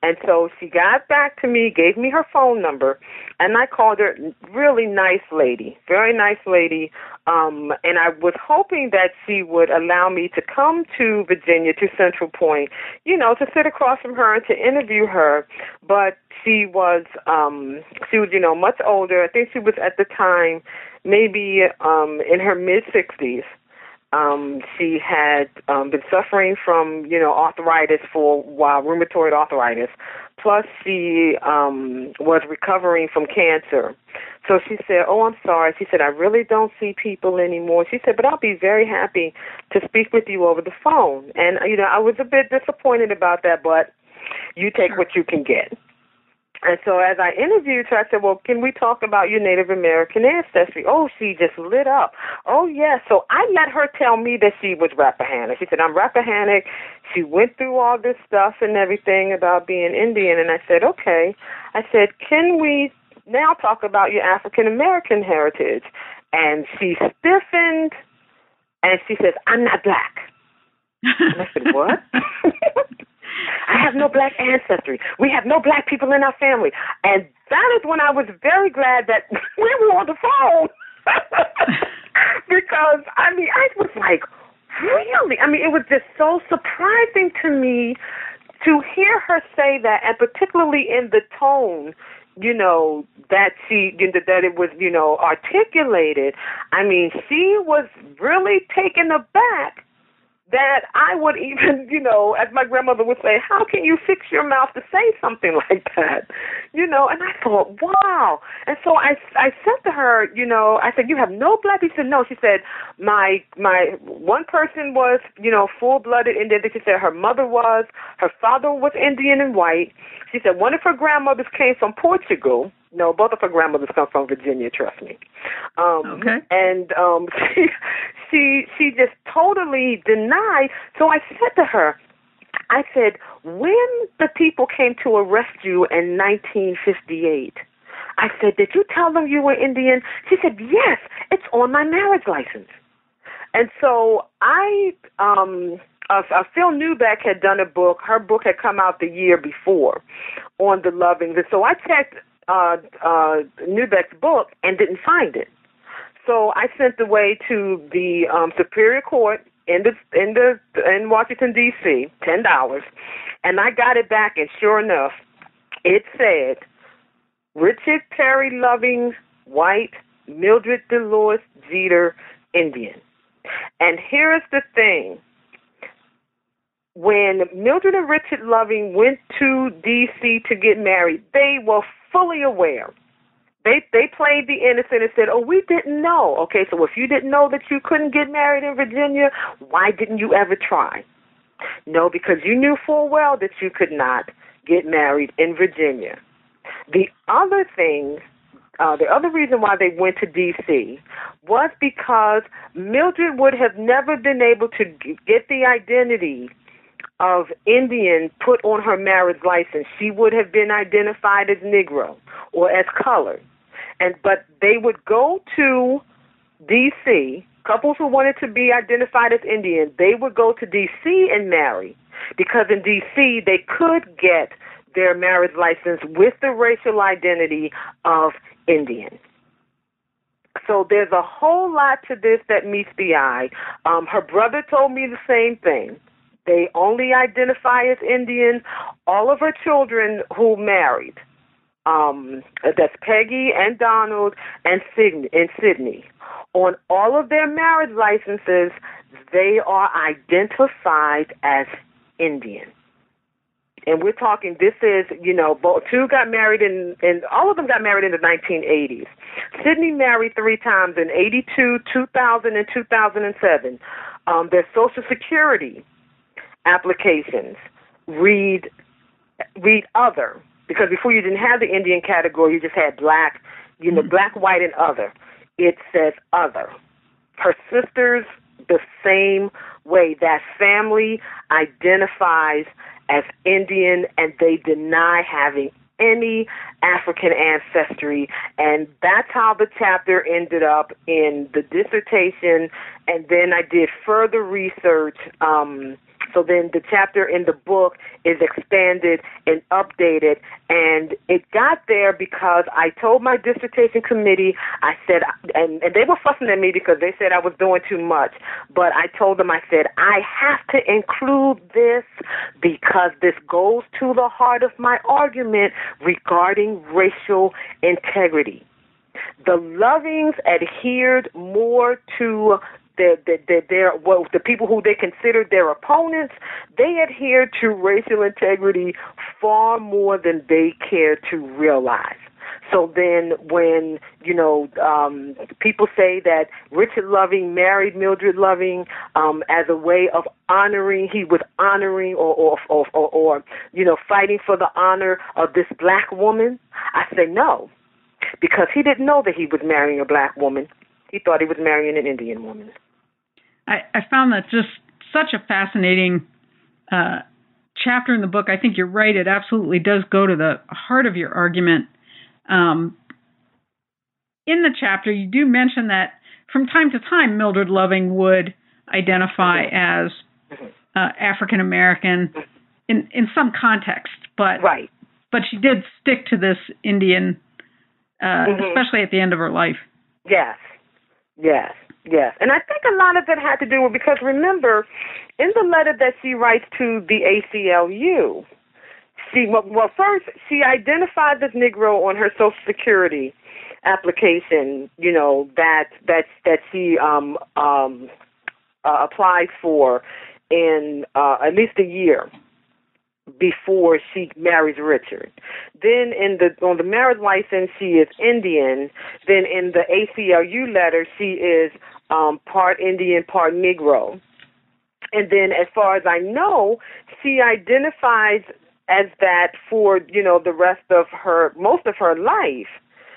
And so she got back to me, gave me her phone number, and I called her. Really nice lady, very nice lady. Um, and I was hoping that she would allow me to come to Virginia, to Central Point, you know, to sit across from her and to interview her. But she was, um, she was, you know, much older. I think she was at the time maybe um, in her mid sixties. Um, she had um, been suffering from, you know, arthritis for a while, rheumatoid arthritis. Plus, she um, was recovering from cancer. So she said, oh, I'm sorry. She said, I really don't see people anymore. She said, but I'll be very happy to speak with you over the phone. And, you know, I was a bit disappointed about that, but you take Sure. what you can get. And so as I interviewed her, I said, well, can we talk about your Native American ancestry? Oh, she just lit up. Oh, yes. Yeah. So I let her tell me that she was Rappahannock. She said, I'm Rappahannock. She went through all this stuff and everything about being Indian. And I said, okay. I said, can we now talk about your African American heritage? And she stiffened, and she says, I'm not black. And I said, what? I have no black ancestry. We have no black people in our family. And that is when I was very glad that we were on the phone. Because, I mean, I was like, really? I mean, it was just so surprising to me to hear her say that, and particularly in the tone, you know, that she, that it was, you know, articulated. I mean, she was really taken aback that I would even, you know, as my grandmother would say, how can you fix your mouth to say something like that? You know, and I thought, wow. And so I, I said to her, you know, I said, you have no black people? She said, no. She said, my, my one person was, you know, full-blooded Indian. She said her mother was, her father was Indian and white. She said one of her grandmothers came from Portugal. No, both of her grandmothers come from Virginia, trust me. Um, okay. And um, she, she she just totally denied. So I said to her, I said, when the people came to arrest you in nineteen fifty-eight, I said, did you tell them you were Indian? She said, yes, it's on my marriage license. And so I, um, uh, uh, Phil Newbeck had done a book. Her book had come out the year before on the Lovings. And so I checked Uh, uh, Newbeck's book and didn't find it. So I sent the way to the um, Superior Court in the in the in Washington D C, ten dollars, and I got it back. And sure enough, it said Richard Perry Loving, white, Mildred Dolores Jeter, Indian. And here's the thing: when Mildred and Richard Loving went to D C to get married, they were fully aware. They they played the innocent and said, oh, we didn't know. Okay, so if you didn't know that you couldn't get married in Virginia, why didn't you ever try? No, because you knew full well that you could not get married in Virginia. The other thing, uh, the other reason why they went to D C was because Mildred would have never been able to get the identity of Indian put on her marriage license. She would have been identified as Negro or as colored. And but they would go to D C, couples who wanted to be identified as Indian, they would go to D C and marry, because in D C they could get their marriage license with the racial identity of Indian. So there's a whole lot to this that meets the eye. Um, her brother told me the same thing. They only identify as Indian. All of her children who married, um, that's Peggy and Donald and Sydney, and Sydney, on all of their marriage licenses, they are identified as Indian. And we're talking, this is, you know, both, two got married in, and all of them got married in the nineteen eighties. Sydney married three times in eighty-two, two thousand, and two thousand seven. Um, their Social Security applications read read other, because before you didn't have the Indian category, you just had black, you know, mm-hmm. black, white, and other. It says other. Her sisters, the same way. That family identifies as Indian, and they deny having any African ancestry, and that's how the chapter ended up in the dissertation. And then I did further research um, So then the chapter in the book is expanded and updated, and it got there because I told my dissertation committee, I said, and, and they were fussing at me because they said I was doing too much, but I told them, I said, I have to include this because this goes to the heart of my argument regarding racial integrity. The Lovings adhered more to the, the, the, their, well, the people who they considered their opponents. They adhered to racial integrity far more than they cared to realize. So then when, you know, um, people say that Richard Loving married Mildred Loving um, as a way of honoring, he was honoring or, or, or, or, or, you know, fighting for the honor of this black woman, I say no, because he didn't know that he was marrying a black woman. He thought he was marrying an Indian woman. I, I found that just such a fascinating uh, chapter in the book. I think you're right. It absolutely does go to the heart of your argument. Um, in the chapter, you do mention that from time to time, Mildred Loving would identify as uh, African American in, in some context, but right. but she did stick to this Indian, uh, mm-hmm. especially at the end of her life. Yes, yes, yes. And I think a lot of it had to do with, because remember, in the letter that she writes to the A C L U, she, well, well, first, she identified this Negro on her Social Security application, you know, that that that she um, um, uh, applied for in uh, at least a year before she marries Richard. Then in the on the marriage license, she is Indian. Then in the A C L U letter, she is um, part Indian, part Negro. And then as far as I know, she identifies as that for, you know, the rest of her, most of her life,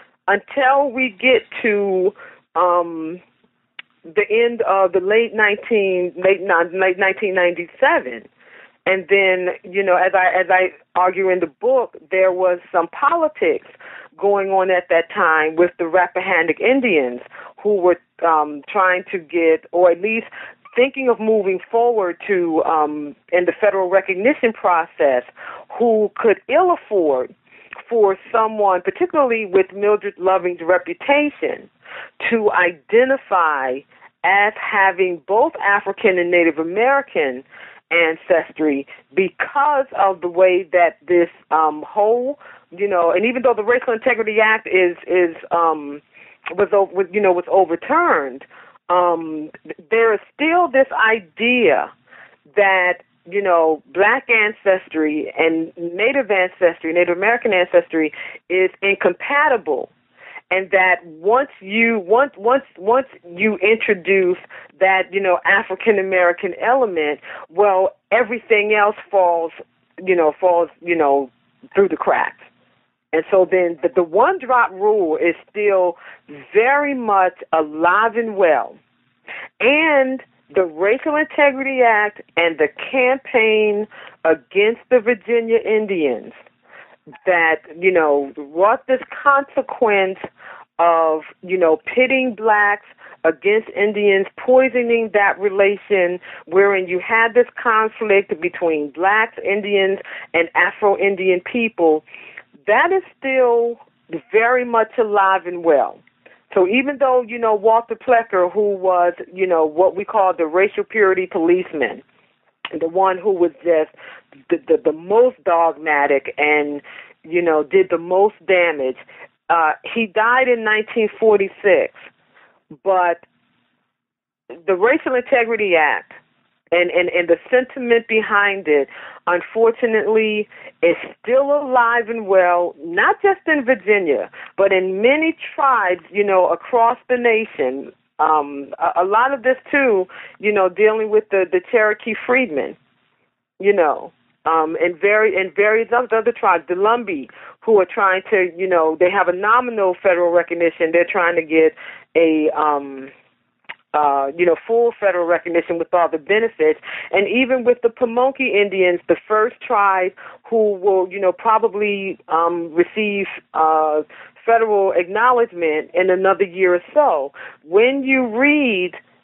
until we get to um, the end of the late nineteen late late nineteen ninety-seven. And then, you know, as I as I argue in the book, there was some politics going on at that time with the Rappahannock Indians, who were um, trying to get, or at least thinking of moving forward to um, in the federal recognition process, who could ill afford for someone, particularly with Mildred Loving's reputation, to identify as having both African and Native American ancestry because of the way that this um, whole, you know, and even though the Racial Integrity Act is is um, was was you know was overturned, um, there is still this idea that, you know, black ancestry and Native ancestry, Native American ancestry is incompatible. And that once you once once once you introduce that, you know, African American element, well, everything else falls, you know, falls, you know, through the cracks. And so then the, the one drop rule is still very much alive and well. And the Racial Integrity Act and the campaign against the Virginia Indians that, you know, wrought this consequence of, you know, pitting blacks against Indians, poisoning that relation, wherein you had this conflict between blacks, Indians, and Afro-Indian people, that is still very much alive and well. So even though, you know, Walter Plecker, who was, you know, what we call the racial purity policeman, the one who was just the, the, the most dogmatic and, you know, did the most damage. Uh, he died in nineteen forty-six, but the Racial Integrity Act and, and, and the sentiment behind it, unfortunately, is still alive and well, not just in Virginia, but in many tribes, you know, across the nation. Um, a, a lot of this, too, you know, dealing with the, the Cherokee freedmen, you know, um, and, very, and various other tribes, the Lumbee, who are trying to, you know, they have a nominal federal recognition. They're trying to get a, um, uh, you know, full federal recognition with all the benefits. And even with the Pamunkey Indians, the first tribe who will, you know, probably um, receive uh, federal acknowledgement in another year or so. When you read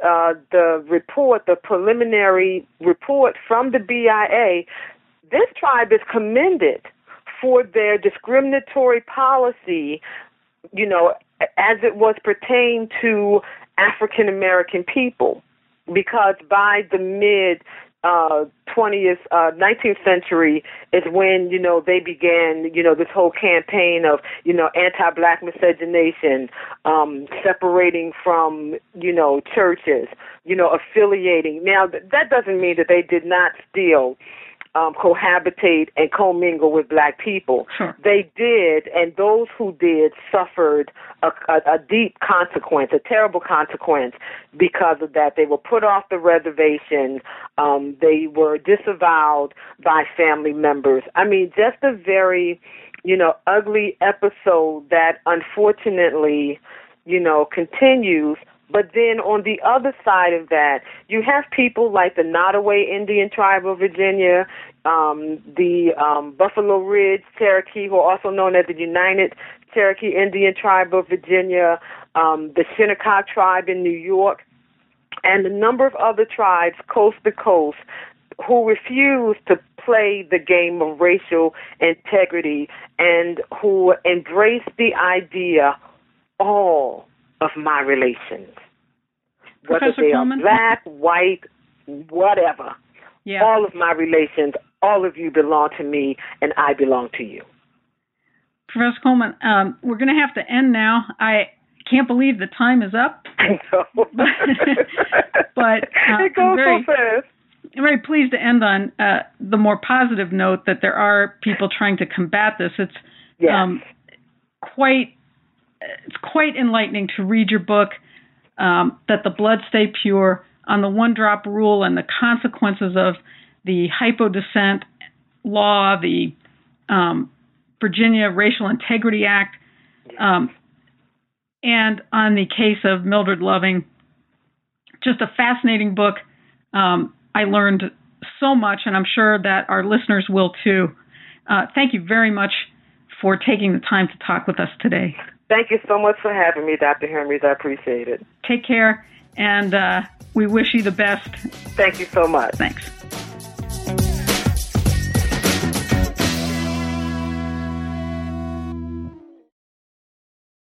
uh, the report, the preliminary report from the B I A, this tribe is commended for their discriminatory policy, you know, as it was pertained to African American people, because by the mid uh, twentieth, uh, nineteenth century is when, you know, they began, you know, this whole campaign of, you know, anti-black miscegenation, um, separating from, you know, churches, you know, affiliating. Now, th- that doesn't mean that they did not still Um, cohabitate and commingle with black people. Sure. They did, and those who did suffered a, a, a deep consequence, a terrible consequence because of that. They were put off the reservation. Um, they were disavowed by family members. I mean, just a very, you know, ugly episode that unfortunately, you know, continues. But then on the other side of that, you have people like the Nottoway Indian Tribe of Virginia, um, the um, Buffalo Ridge Cherokee, who are also known as the United Cherokee Indian Tribe of Virginia, um, the Shinnecock Tribe in New York, and a number of other tribes coast to coast who refuse to play the game of racial integrity and who embrace the idea all of my relations, whether Professor they Coleman? are black, white, whatever. Yeah. All of my relations, all of you belong to me, and I belong to you. Professor Coleman, um, we're going to have to end now. I can't believe the time is up. I know. but uh, it goes I'm very, so fast. I'm very pleased to end on uh, the more positive note that there are people trying to combat this. It's yes. um, quite it's quite enlightening to read your book, um, That the Blood Stay Pure, on the one-drop rule and the consequences of the hypodescent law, the um, Virginia Racial Integrity Act, um, and on the case of Mildred Loving. Just a fascinating book. Um, I learned so much, and I'm sure that our listeners will too. Uh, thank you very much for taking the time to talk with us today. Thank you so much for having me, Doctor Henry. I appreciate it. Take care, and uh, we wish you the best. Thank you so much. Thanks.